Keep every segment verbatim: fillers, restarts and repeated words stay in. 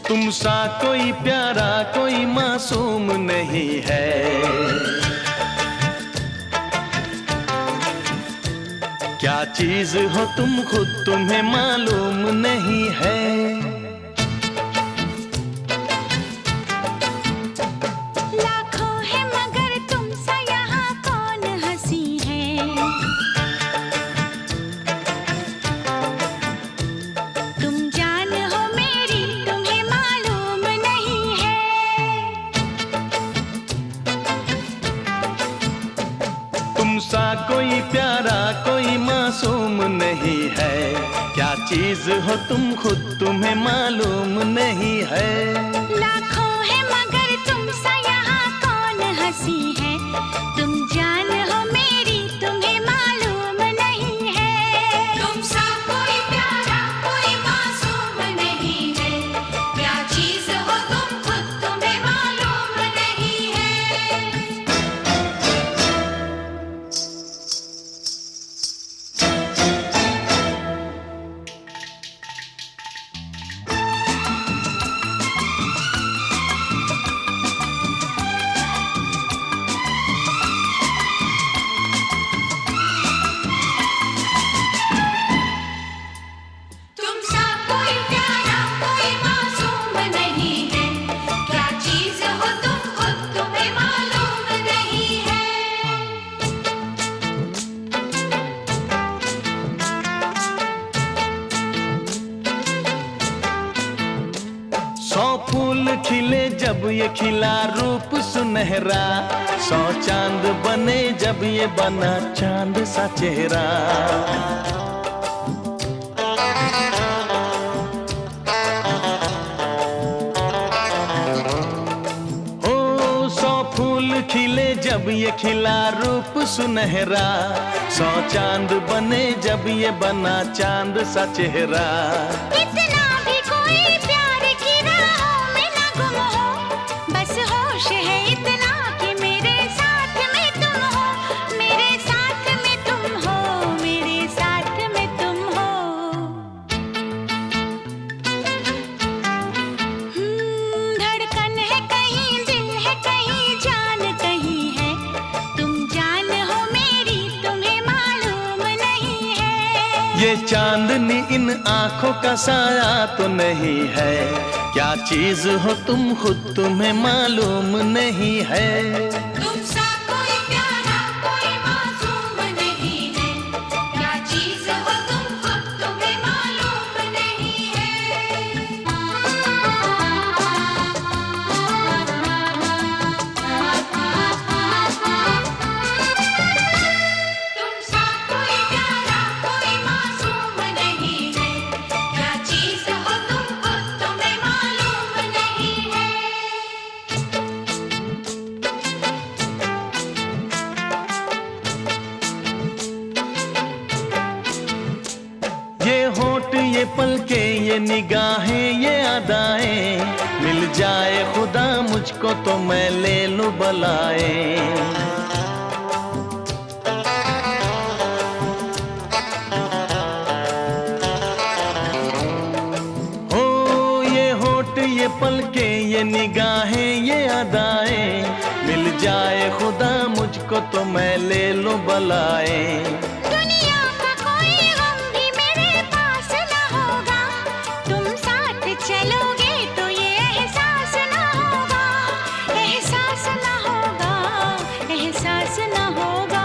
तुम सा कोई प्यारा कोई मासूम नहीं है। क्या चीज हो तुम खुद तुम्हें मालूम नहीं है। लाखों है मगर तुम सा यहाँ कौन हंसी है। तुम जान हो मेरी तुम्हें मालूम नहीं है। तुम सा कोई प्यारा कोई मासूम नहीं है। क्या चीज हो तुम खुद तुम्हें मालूम नहीं है। लाखों है मगर तुम सा यहाँ कौन हंसी है। तुम जान हो मेरी तुम्हें मालूम नहीं है। तुम सा कोई प्यारा कोई मासूम नहीं है। क्या चीज हो तुम खुद तुम्हें मालूम नहीं है। तुम सा कोई प्यारा कोई मासूम नहीं है। क्या चीज हो तुम खुद तुम्हें मालूम नहीं है। सौ फूल खिले जब ये खिला रूप सुनहरा। सौ चांद बने जब ये बना चांद सा चेहरा। ओ सौ फूल खिले जब ये खिला रूप सुनहरा। सौ चांद बने जब ये बना चांद सा चेहरा। इतना भी कोई प्यार की राहों में न गुम हो। बस होश है इतना कि मेरे साथ में तुम हो। मेरे साथ में तुम हो। मेरे साथ में तुम हो। हम्म, धड़कन है कहीं दिल है कहीं जान कहीं है। तुम जान हो मेरी तुम्हें मालूम नहीं है। ये चांदनी इन आंखों का साया तो नहीं है। क्या चीज हो तुम खुद तुम्हें मालूम नहीं है। तुम सा कोई प्यारा कोई मासूम नहीं है। क्या चीज हो तुम खुद तुम्हें मालूम नहीं है। तुम सा कोई प्यारा कोई मासूम नहीं है। क्या चीज हो तुम खुद तुम्हें मालूम नहीं है। ये होठ ये पलके ये निगाहें ये अदाएं। मिल जाए खुदा मुझको तो मैं ले लूं बलाए। ओ ये होठ ये पलके ये निगाहें ये अदाएं। मिल जाए खुदा मुझको तो मैं ले लूं बलाए। दुनिया का कोई गम भी मेरे पास न होगा। तुम साथ चलोगे तो ये एहसास न होगा। एहसास न होगा। एहसास न होगा।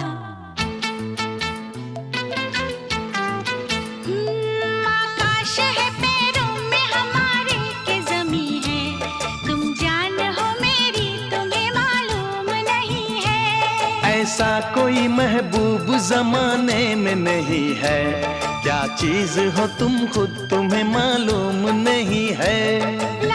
हम्म, आकाश है पैरों में हमारे के ज़मीं है। तुम जान हो मेरी तुम्हें मालूम नहीं है। ऐसा कोई महबूब जमाने में नहीं है। क्या चीज हो तुम खुद तुम्हें मालूम नहीं है।